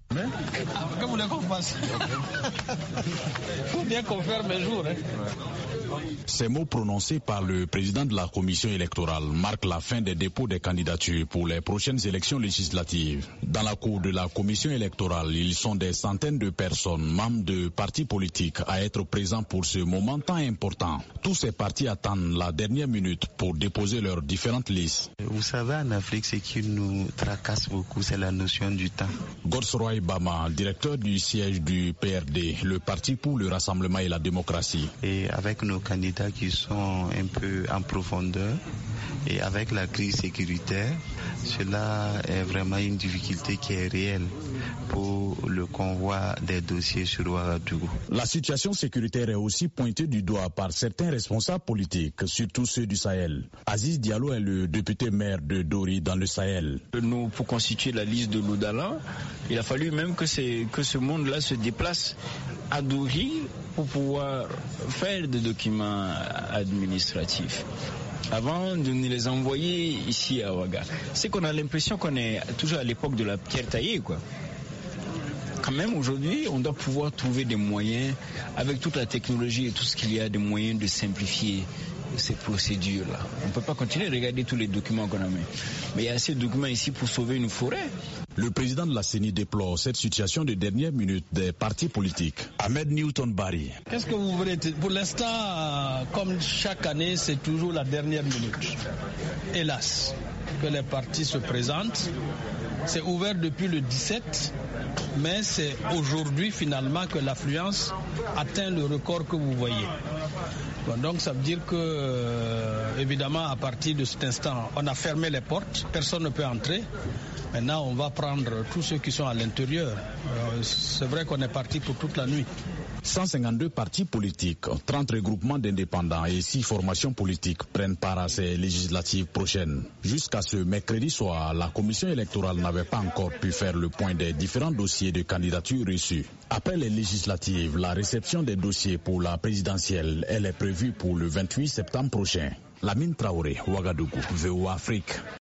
Que vous voulez qu'on fasse? Faut bien qu'on fasse mes jours. Ces mots prononcés par le président de la commission électorale marquent la fin des dépôts des candidatures pour les prochaines élections législatives. Dans la cour de la commission électorale, ils sont des centaines de personnes, membres de partis politiques, à être présents pour ce moment tant important. Tous ces partis attendent la dernière minute pour déposer leurs différentes listes. Vous savez, en Afrique, ce qui nous tracasse beaucoup, c'est la notion du temps. Godefroy Bama, directeur du siège du PRD, le Parti pour le Rassemblement et la démocratie. Et avec nos candidats qui sont un peu en profondeur et avec la crise sécuritaire, cela est vraiment une difficulté qui est réelle pour le convoi des dossiers sur Ouagadougou. La situation sécuritaire est aussi pointée du doigt par certains responsables politiques, surtout ceux du Sahel. Aziz Diallo est le député maire de Dori dans le Sahel. Nous, pour constituer la liste de l'Oudala, il a fallu même que ce monde-là se déplace à Dori pour pouvoir faire des documents administratifs avant de nous les envoyer ici à Ouaga. C'est qu'on a l'impression qu'on est toujours à l'époque de la pierre taillée, quoi. Quand même, aujourd'hui, on doit pouvoir trouver des moyens, avec toute la technologie et tout ce qu'il y a, des moyens de simplifier ces procédures-là. On ne peut pas continuer à regarder tous les documents qu'on a mis. Mais il y a assez de documents ici pour sauver une forêt. Le président de la CENI déplore cette situation de dernière minute des partis politiques. Ahmed Newton Barry. Qu'est-ce que vous voulez dire? Pour l'instant, comme chaque année, c'est toujours la dernière minute. Hélas, que les partis se présentent. C'est ouvert depuis le 17, mais c'est aujourd'hui finalement que l'affluence atteint le record que vous voyez. Bon, donc ça veut dire que, évidemment, à partir de cet instant, on a fermé les portes, personne ne peut entrer. Maintenant, on va prendre tous ceux qui sont à l'intérieur. C'est vrai qu'on est parti pour toute la nuit. 152 partis politiques, 30 regroupements d'indépendants et 6 formations politiques prennent part à ces législatives prochaines. Jusqu'à ce mercredi soir, la commission électorale n'avait pas encore pu faire le point des différents dossiers de candidature reçus. Après les législatives, la réception des dossiers pour la présidentielle, elle est prévue pour le 28 septembre prochain. Lamine Traoré, Ouagadougou, VOA Afrique.